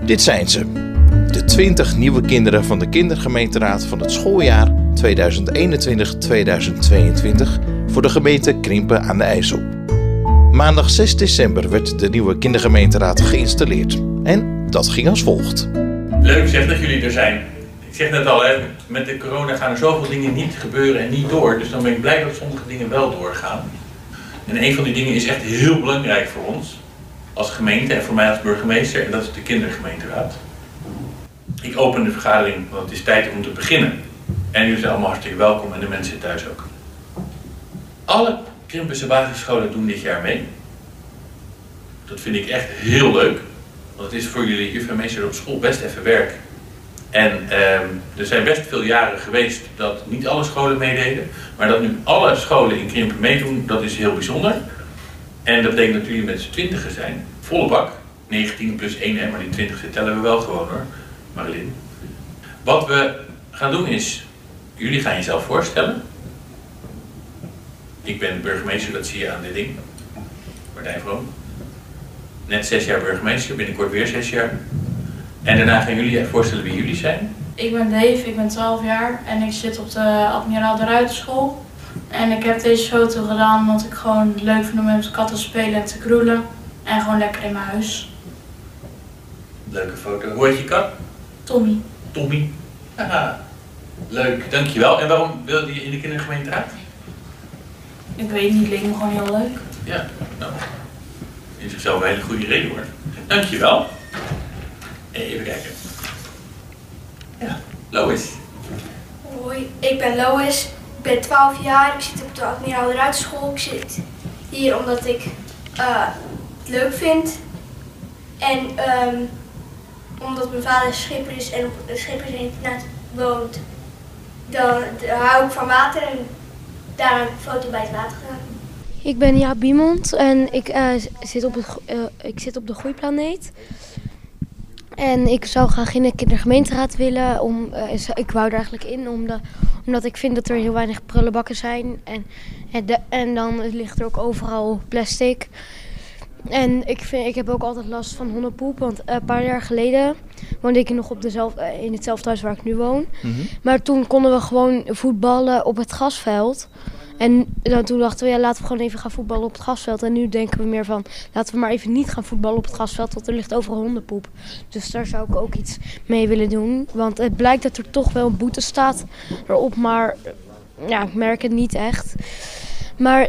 Dit zijn ze. De 20 nieuwe kinderen van de kindergemeenteraad van het schooljaar 2021-2022 voor de gemeente Krimpen aan de IJssel. Maandag 6 december werd de nieuwe kindergemeenteraad geïnstalleerd. En dat ging als volgt. Leuk zeg dat jullie er zijn. Ik zeg net al, met de corona gaan er zoveel dingen niet gebeuren en niet door. Dus dan ben ik blij dat sommige dingen wel doorgaan. En een van die dingen is echt heel belangrijk voor ons als gemeente en voor mij als burgemeester. En dat is de kindergemeenteraad. Ik open de vergadering, want het is tijd om te beginnen. En jullie zijn allemaal hartstikke welkom en de mensen thuis ook. Alle Krimpense basisscholen doen dit jaar mee. Dat vind ik echt heel leuk. Want het is voor jullie juf en meester op school best even werk. En er zijn best veel jaren geweest dat niet alle scholen meededen. Maar dat nu alle scholen in Krimpen meedoen, dat is heel bijzonder. En dat betekent dat jullie met z'n 20 zijn. Volle bak. 19 plus 1, hè, maar die 20 tellen we wel gewoon hoor. Marilyn. Wat we gaan doen is, jullie gaan jezelf voorstellen. Ik ben burgemeester, dat zie je aan dit ding. Martijn Vroom. Net 6 jaar burgemeester, binnenkort weer 6 jaar. En daarna gaan jullie voorstellen wie jullie zijn. Ik ben Dave, ik ben 12 jaar en ik zit op de Admiraal de Ruiterschool. En ik heb deze foto gedaan omdat ik gewoon het leuk vind om met katten te spelen en te kroelen. En gewoon lekker in mijn huis. Leuke foto. Hoe heet je kat? Tommy. Tommy. Haha. Leuk, dankjewel. En waarom wilde je in de kindergemeenteraad? Ik weet niet, het leek me gewoon heel leuk. Ja, nou, in zichzelf een hele goede reden hoor. Dankjewel. Even kijken. Ja, Lois. Hoi, ik ben Lois. Ik ben 12 jaar. Ik zit op de Admiraal de Ruiterschool. Ik zit hier omdat ik het leuk vind. En omdat mijn vader schipper is en op een schippersinternaat woont, dan hou ik van water en daar heb ik een foto bij het water gedaan. Ik ben Jaap Biemond en ik zit op de Groeiplaneet. En ik zou graag in de kindergemeenteraad willen. Ik wou er eigenlijk in omdat ik vind dat er heel weinig prullenbakken zijn. En dan ligt er ook overal plastic. En ik heb ook altijd last van hondenpoep. Want een paar jaar geleden woonde ik nog in hetzelfde huis waar ik nu woon. Mm-hmm. Maar toen konden we gewoon voetballen op het grasveld. En toen dachten we, ja, laten we gewoon even gaan voetballen op het grasveld. En nu denken we meer van, laten we maar even niet gaan voetballen op het grasveld, want er ligt overal hondenpoep. Dus daar zou ik ook iets mee willen doen. Want het blijkt dat er toch wel een boete staat erop, maar ja, ik merk het niet echt. Maar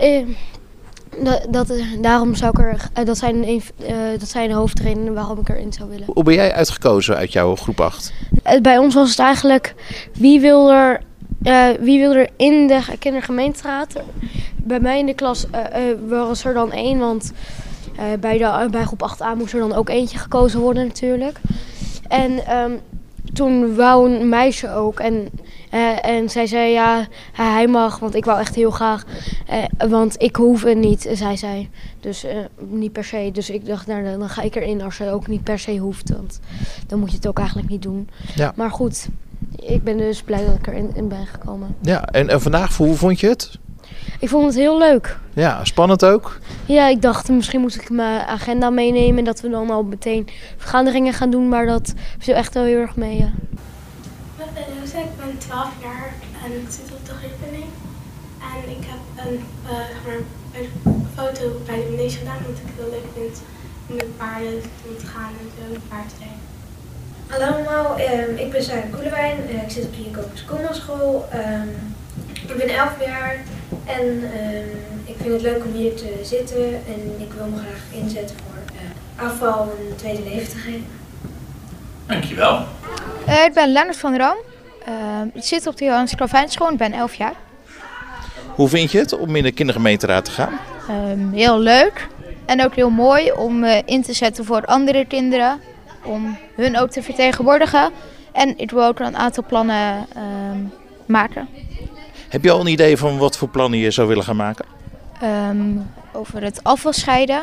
daarom zou ik dat zijn de hoofdredenen waarom ik erin zou willen. Hoe ben jij uitgekozen uit jouw groep 8? Bij ons was het eigenlijk, wie wil er in de kindergemeenteraad? Bij mij in de klas was er dan 1, want bij groep 8a moest er dan ook eentje gekozen worden natuurlijk. En toen wou een meisje ook en zij zei ja, hij mag, want ik wou echt heel graag. Want ik hoef het niet, zei zij. Dus niet per se. Dus ik dacht, nou, dan ga ik erin als ze ook niet per se hoeft. Want dan moet je het ook eigenlijk niet doen. Ja. Maar goed, ik ben dus blij dat ik erin ben gekomen. Ja, en vandaag, hoe vond je het? Ik vond het heel leuk. Ja, spannend ook? Ja, ik dacht misschien moet ik mijn agenda meenemen en dat we dan al meteen vergaderingen gaan doen, maar dat viel echt wel heel erg mee. Ja. Ik ben 12 jaar en ik zit op de Groeiplaneet. En ik heb een foto bij de meneer gedaan, omdat ik het heel leuk vind om met paarden om te gaan en zo paardrijden. Hallo allemaal, ik ben Sarah Koelewijn, ik zit op de Jacobus Koolmanschool. Ik ben 11 jaar en ik vind het leuk om hier te zitten en ik wil me graag inzetten voor afval een tweede leven te geven. Dankjewel. Ik ben Lennart van Ram. Ik zit op de Johannes Klavijnschool, ik ben 11 jaar. Hoe vind je het om in de kindergemeenteraad te gaan? Heel leuk en ook heel mooi om in te zetten voor andere kinderen. Om hun ook te vertegenwoordigen. En ik wil ook een aantal plannen maken. Heb je al een idee van wat voor plannen je zou willen gaan maken? Over het afval scheiden.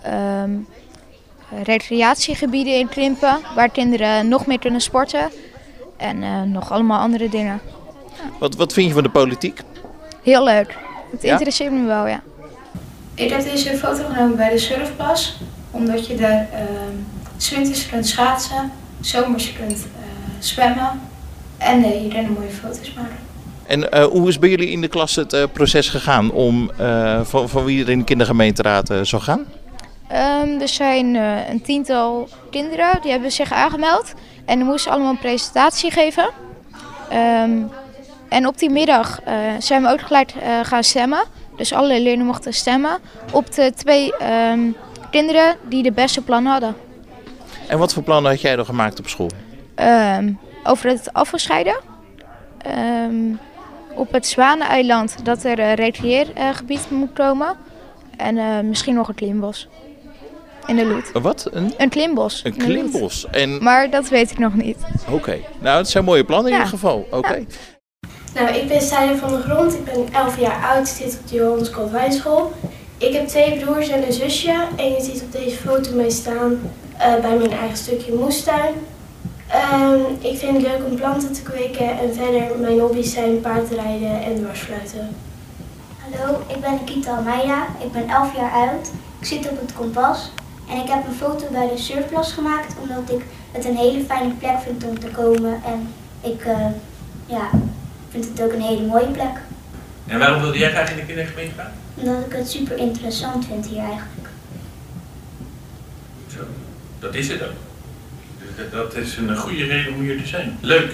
Recreatiegebieden in Krimpen. Waar kinderen nog meer kunnen sporten. En nog allemaal andere dingen. Ja. Wat vind je van de politiek? Heel leuk. Het interesseert me wel, ja. Ik heb deze foto genomen bij de surfplas. Omdat je daar 's winters kunt schaatsen. zomers je kunt zwemmen en hierin mooie foto's maken. En hoe is bij jullie in de klas het proces gegaan om van wie er in de kindergemeenteraad zou gaan? Er zijn een 10-tal kinderen die hebben zich aangemeld en die moesten allemaal een presentatie geven. En op die middag zijn we ook gelijk gaan stemmen. Dus alle leerlingen mochten stemmen op de 2 kinderen die de beste plannen hadden. En wat voor plannen had jij dan gemaakt op school? Over het afvalscheiden. Op het Zwaneneiland dat er een recreëergebied moet komen. En misschien nog een klimbos. In de Loet. Wat? Een klimbos. Een klimbos. Maar dat weet ik nog niet. Oké. Nou, het zijn mooie plannen in ieder geval. Oké. Ja. Nou, ik ben Stijn van der Grond. Ik ben 11 jaar oud. Ik zit op de Johannes Koolwijnschool. Ik heb 2 broers en een zusje. En je ziet op deze foto mee staan bij mijn eigen stukje moestuin. Ik vind het leuk om planten te kweken. En verder, mijn hobby's zijn paardrijden en dwarsfluiten. Hallo, ik ben Nikita Almeida. Ik ben 11 jaar oud. Ik zit op het Kompas. En ik heb een foto bij de surfplas gemaakt. Omdat ik het een hele fijne plek vind om te komen. En ik vind het ook een hele mooie plek. En waarom wilde jij graag in de kindergemeente gaan? Omdat ik het super interessant vind hier eigenlijk. Zo, dat is het ook. Dat is een goede reden om hier te zijn. Leuk.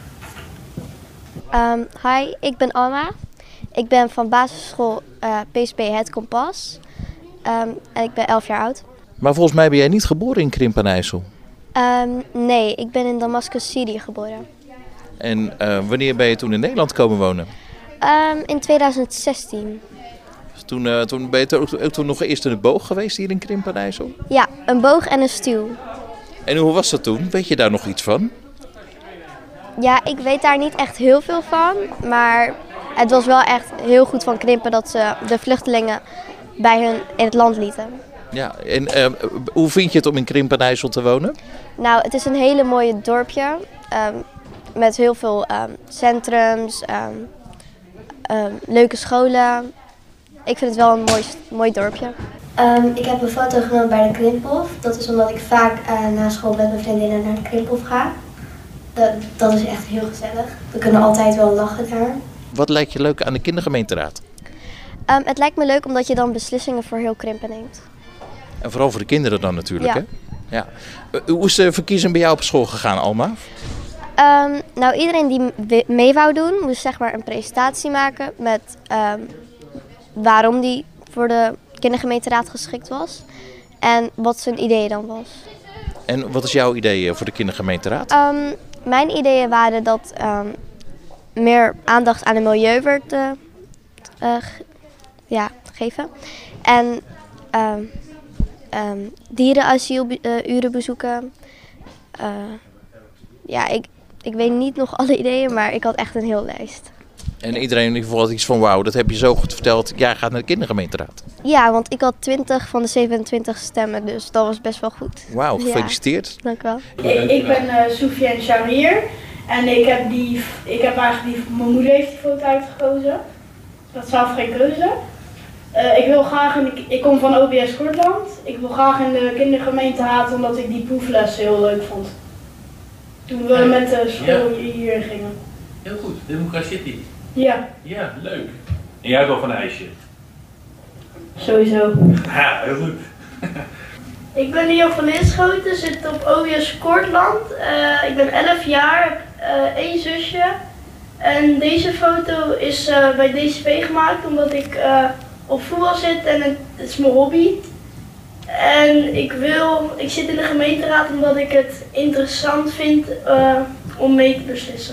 Hi, ik ben Alma. Ik ben van basisschool PSB Het Kompas. En ik ben 11 jaar oud. Maar volgens mij ben jij niet geboren in Krimpen en IJssel. Nee, ik ben in Damascus, Syrië geboren. En wanneer ben je toen in Nederland komen wonen? In 2016. Dus toen ben je ook toen nog eerst in de boog geweest hier in Krimpen en IJssel? Ja, een boog en een stuw. En hoe was dat toen? Weet je daar nog iets van? Ja, ik weet daar niet echt heel veel van. Maar het was wel echt heel goed van Krimpen dat ze de vluchtelingen bij hun in het land lieten. Ja, en hoe vind je het om in Krimpen en IJssel te wonen? Nou, het is een hele mooie dorpje. Met heel veel centrums, leuke scholen. Ik vind het wel een mooi dorpje. Ik heb een foto genomen bij de Krimphof. Dat is omdat ik vaak na school met mijn vriendinnen naar de Krimphof ga. Dat is echt heel gezellig. We kunnen altijd wel lachen daar. Wat lijkt je leuk aan de kindergemeenteraad? Het lijkt me leuk omdat je dan beslissingen voor heel Krimpen neemt. En vooral voor de kinderen dan natuurlijk, ja. Hè? Ja. Hoe is de verkiezing bij jou op school gegaan, Alma? Nou, iedereen die mee wou doen, moest zeg maar een presentatie maken met waarom die voor de kindergemeenteraad geschikt was. En wat zijn idee dan was. En wat is jouw idee voor de kindergemeenteraad? Mijn ideeën waren dat meer aandacht aan het milieu werd gegeven. En dierenasieluren bezoeken. Ik weet niet nog alle ideeën, maar ik had echt een heel lijst. En iedereen in ieder geval had iets van wauw, dat heb je zo goed verteld. Jij gaat naar de kindergemeenteraad. Ja, want ik had 20 van de 27 stemmen, dus dat was best wel goed. Wauw, gefeliciteerd. Ja, dank u wel. Ik ben Soufiane Charier en mijn moeder heeft die foto uitgekozen. Dat is zelf geen keuze. Ik kom van OBS Kortland. Ik wil graag in de kindergemeenteraad omdat ik die proeflessen heel leuk vond. Toen we met de school hier gingen. Heel goed, Democratie. Ja. Ja, leuk. En jij hebt wel van een ijsje? Sowieso. Ja, heel goed. Ik ben Leo van Linschoten, zit op OBS Kortland. Ik ben 11 jaar, heb 1 zusje. En deze foto is bij DCP gemaakt omdat ik op voetbal zit en het is mijn hobby. En ik zit in de gemeenteraad omdat ik het interessant vind om mee te beslissen.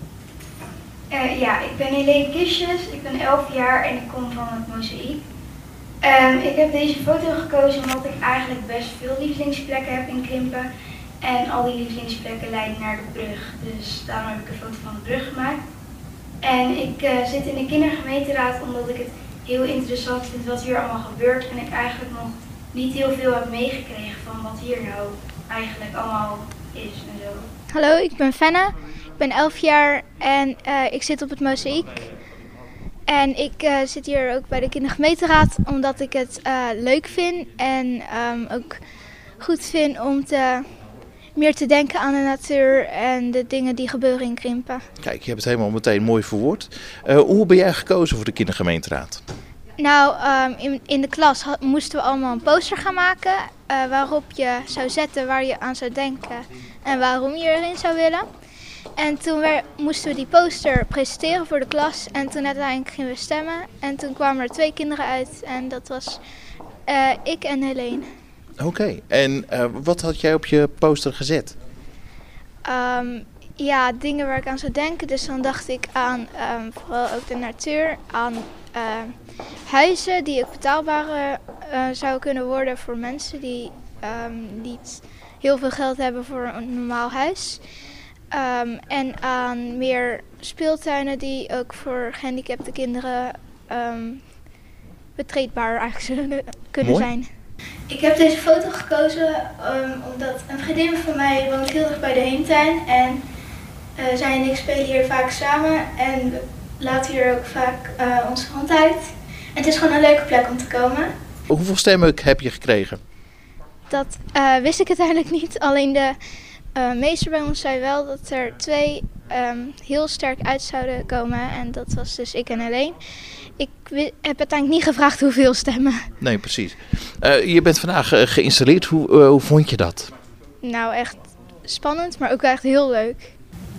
Ik ben Helene Kistjes, ik ben 11 jaar en ik kom van het Mozaïek. Ik heb deze foto gekozen omdat ik eigenlijk best veel lievelingsplekken heb in Krimpen. En al die lievelingsplekken leiden naar de brug, dus daarom heb ik een foto van de brug gemaakt. En ik zit in de kindergemeenteraad omdat ik het heel interessant vind wat hier allemaal gebeurt. En ik eigenlijk nog niet heel veel heb meegekregen van wat hier nou eigenlijk allemaal is en zo. Hallo, ik ben Fenne. Ik ben 11 jaar en ik zit op het Mozaïek. En ik zit hier ook bij de kindergemeenteraad omdat ik het leuk vind en ook goed vind om te meer te denken aan de natuur en de dingen die gebeuren in Krimpen. Kijk, je hebt het helemaal meteen mooi verwoord. Hoe ben jij gekozen voor de kindergemeenteraad? Nou, in de klas moesten we allemaal een poster gaan maken waarop je zou zetten waar je aan zou denken en waarom je erin zou willen. En toen moesten we die poster presenteren voor de klas en toen uiteindelijk gingen we stemmen. En toen kwamen er 2 kinderen uit en dat was ik en Helene. Oké, en wat had jij op je poster gezet? Ja, dingen waar ik aan zou denken. Dus dan dacht ik aan vooral ook de natuur, aan huizen die ook betaalbaar zouden kunnen worden voor mensen die niet heel veel geld hebben voor een normaal huis. En aan meer speeltuinen die ook voor gehandicapte kinderen betreedbaar eigenlijk zullen kunnen zijn. Ik heb deze foto gekozen omdat een vriendin van mij woont heel erg bij de Heemtuin. En zij en ik spelen hier vaak samen en we laten hier ook vaak onze hond uit. En het is gewoon een leuke plek om te komen. Hoeveel stemmen heb je gekregen? Dat wist ik uiteindelijk niet. Alleen de meester bij ons zei wel dat er 2 heel sterk uit zouden komen. En dat was dus ik en Helene. Ik heb uiteindelijk niet gevraagd hoeveel stemmen. Nee, precies. Je bent vandaag geïnstalleerd. Hoe vond je dat? Nou, echt spannend, maar ook echt heel leuk.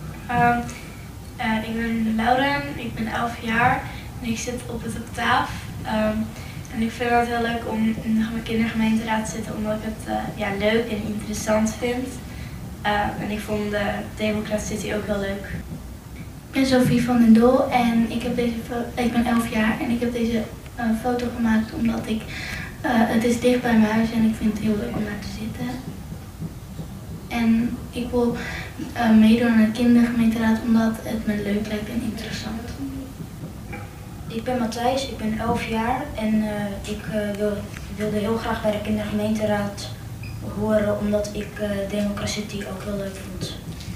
Ik ben Laura, ik ben 11 jaar en ik zit op het octaaf. En ik vind het heel leuk om in de kindergemeenteraad te zitten omdat ik het leuk en interessant vind. En ik vond de democratie ook heel leuk. Ik ben Sophie van den Doel en ik ben 11 jaar en ik heb deze foto gemaakt omdat het is dicht bij mijn huis en ik vind het heel leuk om daar te zitten. En ik wil meedoen aan de kindergemeenteraad omdat het me leuk lijkt en interessant. Ik ben Matthijs, ik ben 11 jaar en ik wilde heel graag bij de kindergemeenteraad horen omdat ik democratie ook heel leuk vond.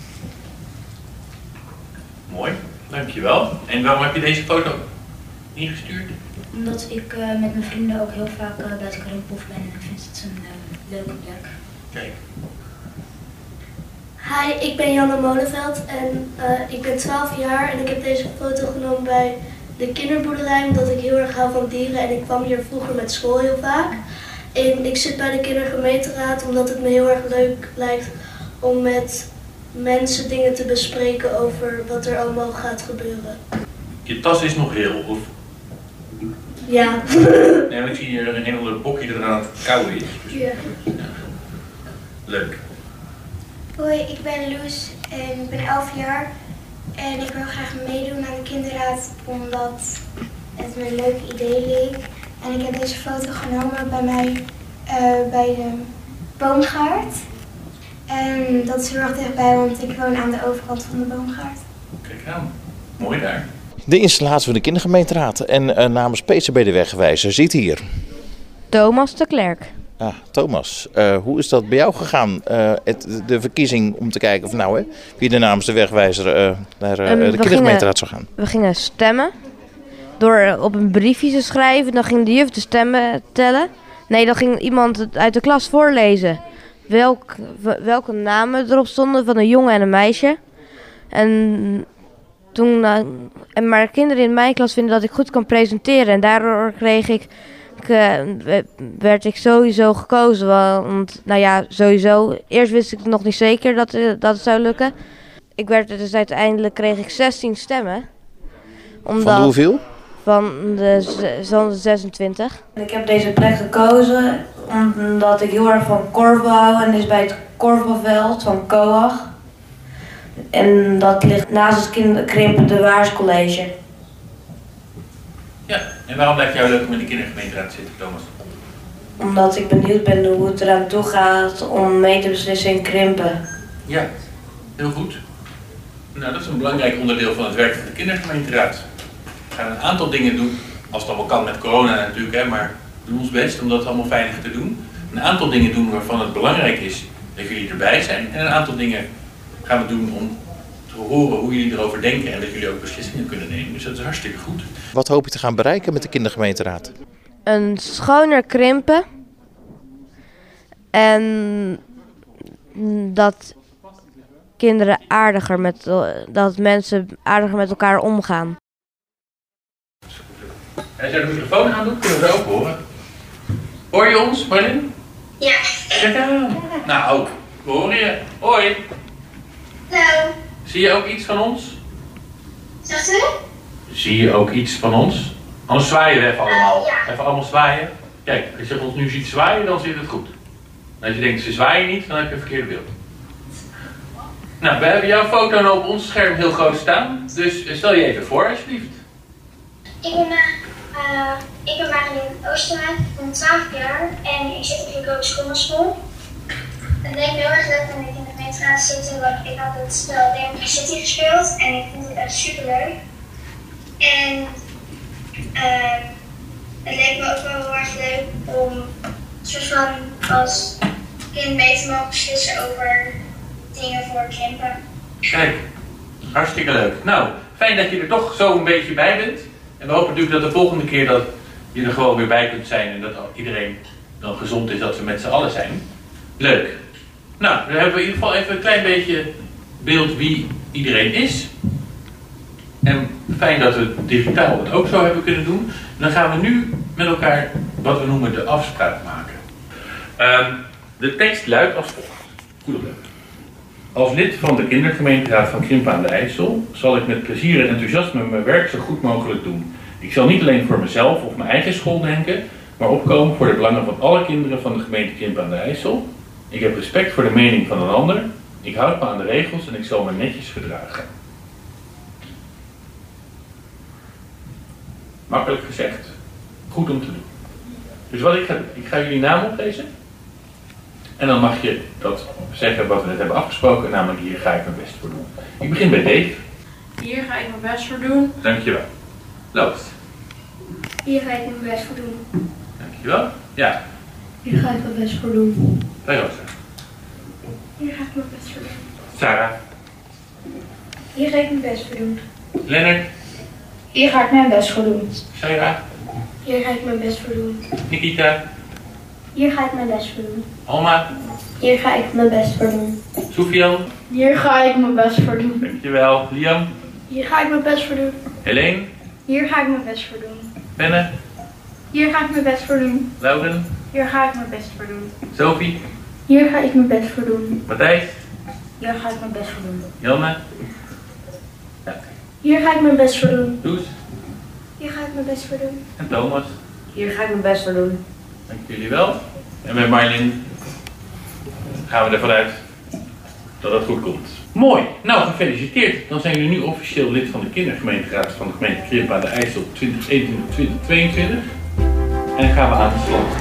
Mooi, dankjewel. En waarom heb je deze foto ingestuurd? Omdat ik met mijn vrienden ook heel vaak bij het Krimphof ben en ik vind het een leuke plek. Kijk. Hi, ik ben Janne Molenveld en ik ben 12 jaar en ik heb deze foto genomen bij de kinderboerderij omdat ik heel erg hou van dieren en ik kwam hier vroeger met school heel vaak. En ik zit bij de kindergemeenteraad omdat het me heel erg leuk lijkt om met mensen dingen te bespreken over wat er allemaal gaat gebeuren. Je tas is nog heel, of? Ja. Nee, ik zie hier een hele bokje dat er aan het kauwen is. Dus, Ja. Leuk. Hoi, ik ben Loes en ik ben 11 jaar. En ik wil graag meedoen aan de kinderraad omdat het me een leuk idee leek. En ik heb deze foto genomen bij mij bij de boomgaard. En dat is heel erg dichtbij, want ik woon aan de overkant van de boomgaard. Kijk aan. Mooi daar. De installatie van de kindergemeenteraad en namens PCB de Wegwijzer zit hier. Thomas de Klerk. Ah, Thomas, hoe is dat bij jou gegaan? De verkiezing om te kijken of wie er namens de Wegwijzer naar de kindergemeenteraad zou gaan? We gingen stemmen door op een briefje te schrijven. Dan ging de juf de stemmen tellen. Nee, dan ging iemand het uit de klas voorlezen. Welke namen erop stonden van een jongen en een meisje. En toen, maar kinderen in mijn klas vinden dat ik goed kan presenteren. En daardoor werd ik sowieso gekozen. Want, sowieso. Eerst wist ik nog niet zeker dat het zou lukken. Uiteindelijk kreeg ik 16 stemmen. Van de hoeveel? Van de 26. Ik heb deze plek gekozen omdat ik heel erg van korfbal hou en dit is bij het korfbalveld van Coag. En dat ligt naast het Krimpen de Waarscollege. Ja, en waarom lijkt jou leuk om in de kindergemeenteraad te zitten, Thomas? Omdat ik benieuwd ben hoe het eraan toe gaat om mee te beslissen in Krimpen. Ja, heel goed. Nou, dat is een belangrijk onderdeel van het werk van de kindergemeenteraad. We gaan een aantal dingen doen, als het allemaal kan met corona natuurlijk, maar we doen ons best om dat allemaal veilig te doen. Een aantal dingen doen waarvan het belangrijk is dat jullie erbij zijn. En een aantal dingen gaan we doen om te horen hoe jullie erover denken en dat jullie ook beslissingen kunnen nemen. Dus dat is hartstikke goed. Wat hoop je te gaan bereiken met de kindergemeenteraad? Een schoner Krimpen. En dat kinderen dat mensen aardiger met elkaar omgaan. Als jij de microfoon aan doet, kunnen we het ook horen. Hoor je ons, Marlin? Ja. Kijk aan. Nou, we horen je. Hoi. Hallo. Zie je ook iets van ons? Zegt u? Zie je ook iets van ons? Anders zwaaien we even allemaal. Ja. Even allemaal zwaaien. Kijk, als je ons nu ziet zwaaien, dan zit het goed. En als je denkt, ze zwaaien niet, dan heb je een verkeerde beeld. Nou, we hebben jouw foto nou op ons scherm heel groot staan. Dus stel je even voor, alsjeblieft. Ik ben Marlin Oosterwijk, ik ben 12 jaar en ik zit op de Schommelschool. Het leek me heel erg leuk toen ik in de gemeenteraad zit, want ik had het spel Democracy City gespeeld en ik vond het echt super leuk. En het leek me ook wel heel erg leuk om soort van als kind mee te mogen beslissen over dingen voor Krimpen. Kijk, hartstikke leuk. Nou, fijn dat je er toch zo een beetje bij bent. En we hopen natuurlijk dat de volgende keer dat je er gewoon weer bij kunt zijn en dat iedereen dan gezond is, dat we met z'n allen zijn. Leuk. Nou, dan hebben we in ieder geval even een klein beetje beeld wie iedereen is. En fijn dat we digitaal het ook zo hebben kunnen doen. En dan gaan we nu met elkaar wat we noemen de afspraak maken. De tekst luidt als volgt. Goedemiddag. Als lid van de kindergemeenteraad van Krimpen aan de IJssel zal ik met plezier en enthousiasme mijn werk zo goed mogelijk doen. Ik zal niet alleen voor mezelf of mijn eigen school denken, maar opkomen voor de belangen van alle kinderen van de gemeente Krimpen aan de IJssel. Ik heb respect voor de mening van een ander. Ik houd me aan de regels en ik zal me netjes gedragen. Makkelijk gezegd, goed om te doen. Dus wat ik ga jullie naam oplezen. En dan mag je dat zeggen wat we net hebben afgesproken, namelijk hier ga ik mijn best voor doen. Ik begin bij Dave. Hier ga ik mijn best voor doen. Dankjewel. Loos. Hier ga ik mijn best voor doen. Dankjewel. Ja. Hier ga ik mijn best voor doen. Bij Rosa. Hier ga ik mijn best voor doen. Sarah. Hier ga ik mijn best voor doen. Lennart. Hier ga ik mijn best voor doen. Sarah. Hier ga ik mijn best voor doen. Nikita. Hier ga ik mijn best voor doen. Alma. Hier ga ik mijn best voor doen. Sofian. Hier ga ik mijn best voor doen. Dankjewel. Liam. Hier ga ik mijn best voor doen. Helene. Hier ga ik mijn best voor doen. Benne. Hier ga ik mijn best voor doen. Lauren. Hier ga ik mijn best voor doen. Sophie. Hier ga ik mijn best voor doen. Matthijs. Hier ga ik mijn best voor doen. Janne. Hier ga ik mijn best voor doen. Loes. Hier ga ik mijn best voor doen. En Thomas. Hier ga ik mijn best voor doen. Dank jullie wel. En met Marlin gaan we ervan uit dat het goed komt. Mooi. Nou, gefeliciteerd. Dan zijn jullie nu officieel lid van de kindergemeenteraad van de gemeente Krimpen aan de IJssel 2021-2022. En gaan we aan de slag.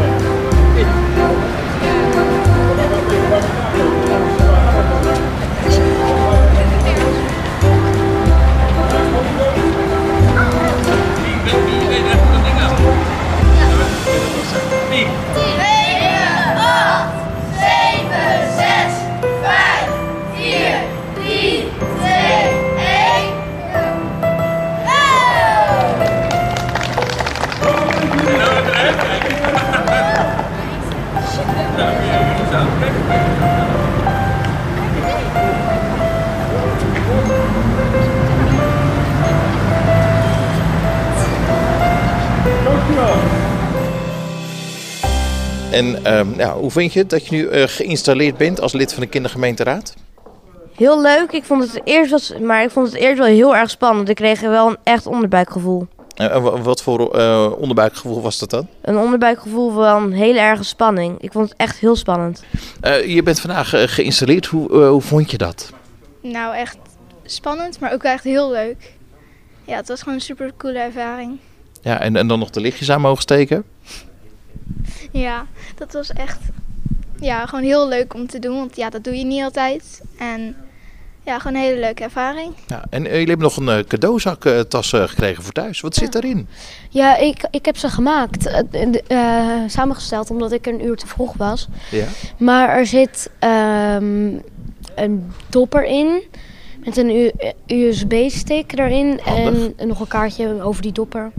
En hoe vind je het dat je nu geïnstalleerd bent als lid van de kindergemeenteraad? Heel leuk. Ik vond het eerst wel heel erg spannend. Ik kreeg wel een echt onderbuikgevoel. Wat voor onderbuikgevoel was dat dan? Een onderbuikgevoel van een hele erge spanning. Ik vond het echt heel spannend. Je bent vandaag geïnstalleerd. Hoe vond je dat? Nou, echt spannend, maar ook echt heel leuk. Ja, het was gewoon een super coole ervaring. Ja, en dan nog de lichtjes aan mogen steken? Ja, dat was echt gewoon heel leuk om te doen, want ja, dat doe je niet altijd. En ja, gewoon een hele leuke ervaring. Ja, en jullie hebben nog een cadeauzaktas gekregen voor thuis. Wat zit daarin? Ja, ik heb ze gemaakt. Samengesteld omdat ik een uur te vroeg was. Ja. Maar er zit een dopper in. Met een USB-stick erin. Handig. En nog een kaartje over die dopper.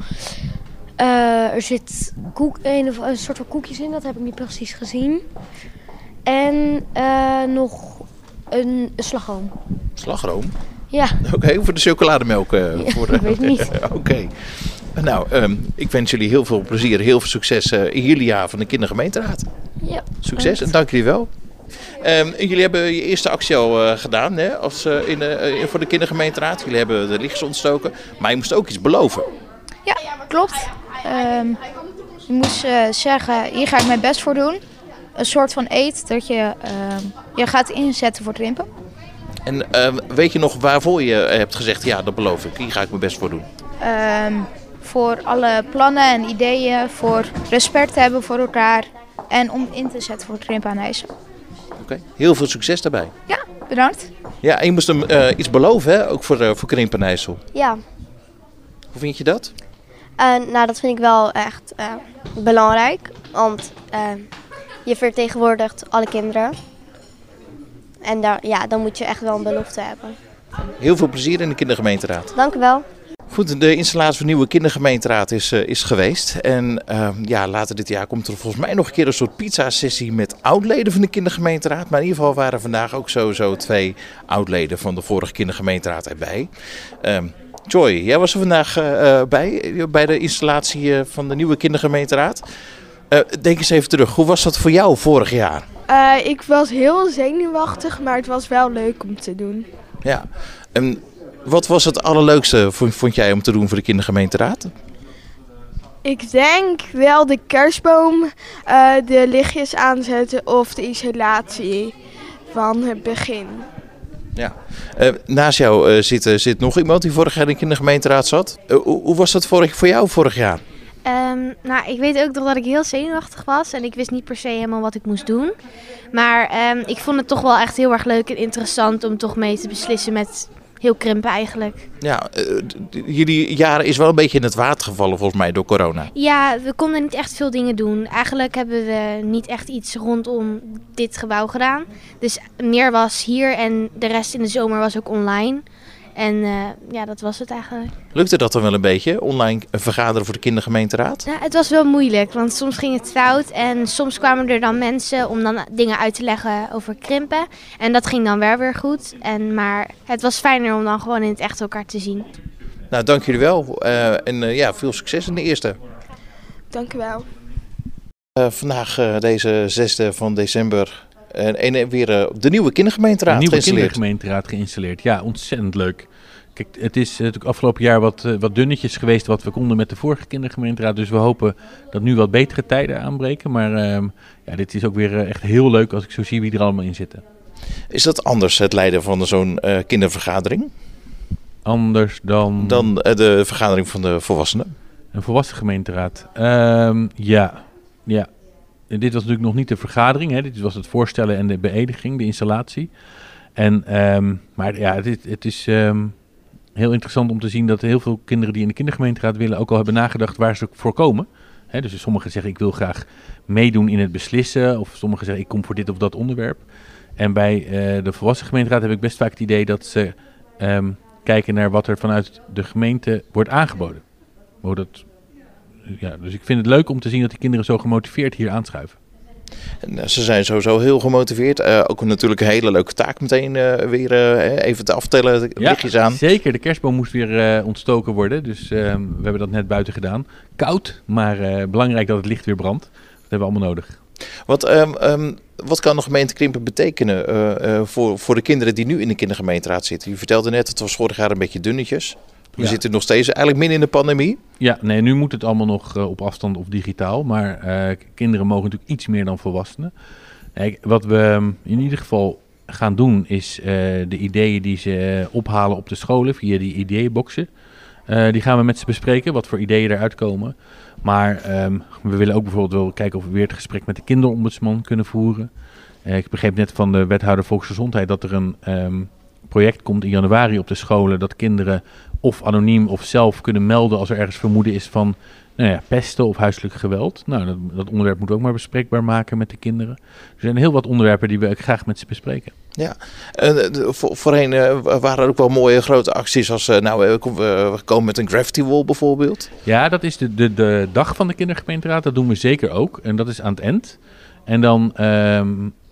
Er zit een soort van koekjes in. Dat heb ik niet precies gezien. En nog een slagroom. Slagroom? Ja. Oké, voor de chocolademelk. Ik weet niet. Oké. Nou, ik wens jullie heel veel plezier, heel veel succes in jullie jaar van de Kindergemeenteraad. Ja. Succes en dank jullie wel. Jullie hebben je eerste actie al gedaan hè, voor de Kindergemeenteraad. Jullie hebben de lichtjes ontstoken, maar je moest ook iets beloven. Ja, klopt. Je moest zeggen, hier ga ik mijn best voor doen. Een soort van eed dat je gaat inzetten voor krimpen. En weet je nog waarvoor je hebt gezegd, ja dat beloof ik, hier ga ik mijn best voor doen? Voor alle plannen en ideeën, voor respect hebben voor elkaar en om in te zetten voor krimpen aan IJssel. Oké, heel veel succes daarbij. Ja, bedankt. Ja, en je moest hem iets beloven, hè? Ook voor Krimpen aan IJssel. Ja. Hoe vind je dat? Nou, dat vind ik wel echt belangrijk. Want je vertegenwoordigt alle kinderen. En dan moet je echt wel een belofte hebben. Heel veel plezier in de Kindergemeenteraad. Dank u wel. Goed, de installatie van de nieuwe Kindergemeenteraad is geweest. En later dit jaar komt er volgens mij nog een keer een soort pizza-sessie met oudleden van de Kindergemeenteraad. Maar in ieder geval waren vandaag ook sowieso 2 oudleden van de vorige Kindergemeenteraad erbij. Joy, jij was er vandaag bij de installatie van de nieuwe Kindergemeenteraad. Denk eens even terug, hoe was dat voor jou vorig jaar? Ik was heel zenuwachtig, maar het was wel leuk om te doen. Ja, en wat was het allerleukste, vond jij, om te doen voor de Kindergemeenteraad? Ik denk wel de kerstboom, de lichtjes aanzetten of de isolatie van het begin. Ja. Naast jou zit nog iemand die vorig jaar in de Kindergemeenteraad zat. Hoe was dat voor jou vorig jaar? Nou, ik weet ook nog dat ik heel zenuwachtig was en ik wist niet per se helemaal wat ik moest doen. Maar ik vond het toch wel echt heel erg leuk en interessant om toch mee te beslissen met heel Krimpen eigenlijk. Ja, jullie jaren is wel een beetje in het water gevallen volgens mij door corona. Ja, we konden niet echt veel dingen doen. Eigenlijk hebben we niet echt iets rondom dit gebouw gedaan. Dus meer was hier en de rest in de zomer was ook online. En dat was het eigenlijk. Lukte dat dan wel een beetje, online vergaderen voor de Kindergemeenteraad? Ja, het was wel moeilijk, want soms ging het fout. En soms kwamen er dan mensen om dan dingen uit te leggen over Krimpen. En dat ging dan weer goed. Maar het was fijner om dan gewoon in het echt elkaar te zien. Nou, dank jullie wel. Veel succes in de eerste. Dank u wel. Vandaag deze 6e van december... En weer de nieuwe Kindergemeenteraad geïnstalleerd. De nieuwe Kindergemeenteraad geïnstalleerd. Ja, ontzettend leuk. Kijk, het is natuurlijk afgelopen jaar wat dunnetjes geweest wat we konden met de vorige Kindergemeenteraad. Dus we hopen dat nu wat betere tijden aanbreken. Maar dit is ook weer echt heel leuk als ik zo zie wie er allemaal in zitten. Is dat anders, het leiden van zo'n kindervergadering? Anders dan? Dan de vergadering van de volwassenen? Een volwassen gemeenteraad? Ja. Dit was natuurlijk nog niet de vergadering, hè. Dit was het voorstellen en de beëdiging, de installatie. Het is heel interessant om te zien dat heel veel kinderen die in de Kindergemeenteraad willen ook al hebben nagedacht waar ze voor komen. Hè, dus sommigen zeggen ik wil graag meedoen in het beslissen of sommigen zeggen ik kom voor dit of dat onderwerp. En bij de volwassen gemeenteraad heb ik best vaak het idee dat ze kijken naar wat er vanuit de gemeente wordt aangeboden. Dus ik vind het leuk om te zien dat die kinderen zo gemotiveerd hier aanschuiven. En ze zijn sowieso heel gemotiveerd. Ook natuurlijk een hele leuke taak meteen weer even te aftellen. Lichtjes aan. Zeker. De kerstboom moest weer ontstoken worden. Dus we hebben dat net buiten gedaan. Koud, maar belangrijk dat het licht weer brandt. Dat hebben we allemaal nodig. Wat kan de gemeente Krimpen betekenen voor de kinderen die nu in de Kindergemeenteraad zitten? Je vertelde net, het was vorig jaar een beetje dunnetjes. We zitten nog steeds eigenlijk midden in de pandemie. Ja, nee, nu moet het allemaal nog op afstand of digitaal. Maar kinderen mogen natuurlijk iets meer dan volwassenen. Wat we in ieder geval gaan doen is de ideeën die ze ophalen op de scholen via die ideeënboxen. Die gaan we met ze bespreken, wat voor ideeën eruit komen. Maar we willen ook bijvoorbeeld wel kijken of we weer het gesprek met de kinderombudsman kunnen voeren. Ik begreep net van de wethouder Volksgezondheid dat er een project komt in januari op de scholen dat kinderen of anoniem of zelf kunnen melden als er ergens vermoeden is van pesten of huiselijk geweld. Nou, dat onderwerp moeten we ook maar bespreekbaar maken met de kinderen. Er zijn heel wat onderwerpen die we graag met ze bespreken. Ja, voorheen waren er ook wel mooie grote acties als we komen met een graffiti wall bijvoorbeeld. Ja, dat is de dag van de Kindergemeenteraad. Dat doen we zeker ook en dat is aan het eind. En dan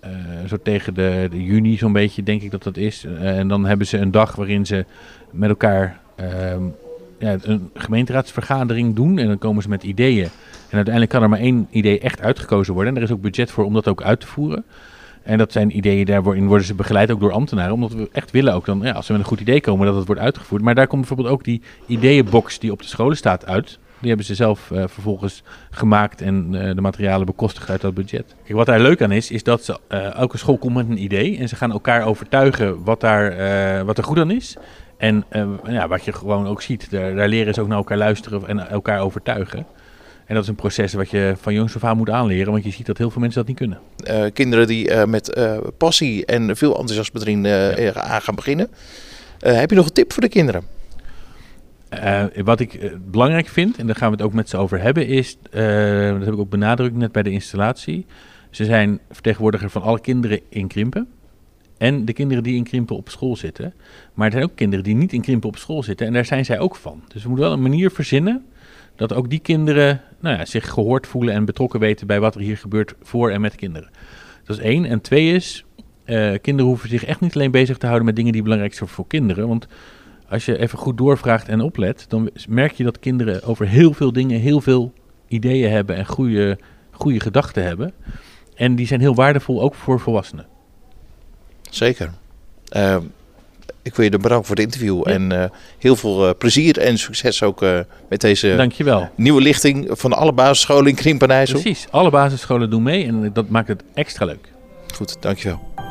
zo tegen de juni zo'n beetje, denk ik dat dat is. En dan hebben ze een dag waarin ze met elkaar een gemeenteraadsvergadering doen. En dan komen ze met ideeën. En uiteindelijk kan er maar 1 idee echt uitgekozen worden. En er is ook budget voor om dat ook uit te voeren. En dat zijn ideeën, daarin worden ze begeleid ook door ambtenaren. Omdat we echt willen ook dan, als we met een goed idee komen, dat het wordt uitgevoerd. Maar daar komt bijvoorbeeld ook die ideeënbox die op de scholen staat uit. Die hebben ze zelf vervolgens gemaakt en de materialen bekostigd uit dat budget. Kijk, wat daar leuk aan is dat ze, elke school komt met een idee. En ze gaan elkaar overtuigen wat er goed aan is. En wat je gewoon ook ziet, daar leren ze ook naar elkaar luisteren en elkaar overtuigen. En dat is een proces wat je van jongs af aan moet aanleren, want je ziet dat heel veel mensen dat niet kunnen. Kinderen die met passie en veel enthousiasme erin aan gaan beginnen. Heb je nog een tip voor de kinderen? Wat ik belangrijk vind, en daar gaan we het ook met ze over hebben, is, dat heb ik ook benadrukt net bij de installatie. Ze zijn vertegenwoordiger van alle kinderen in Krimpen. En de kinderen die in Krimpen op school zitten. Maar er zijn ook kinderen die niet in Krimpen op school zitten. En daar zijn zij ook van. Dus we moeten wel een manier verzinnen dat ook die kinderen zich gehoord voelen en betrokken weten bij wat er hier gebeurt voor en met kinderen. Dat is 1. En 2 is, kinderen hoeven zich echt niet alleen bezig te houden met dingen die belangrijk zijn voor kinderen. Want als je even goed doorvraagt en oplet, dan merk je dat kinderen over heel veel dingen heel veel ideeën hebben en goede gedachten hebben. En die zijn heel waardevol ook voor volwassenen. Zeker. Ik wil je bedanken voor het interview en heel veel plezier en succes ook met deze Dankjewel. Nieuwe lichting van alle basisscholen in Krimpen en IJssel. Precies, alle basisscholen doen mee en dat maakt het extra leuk. Goed, dankjewel.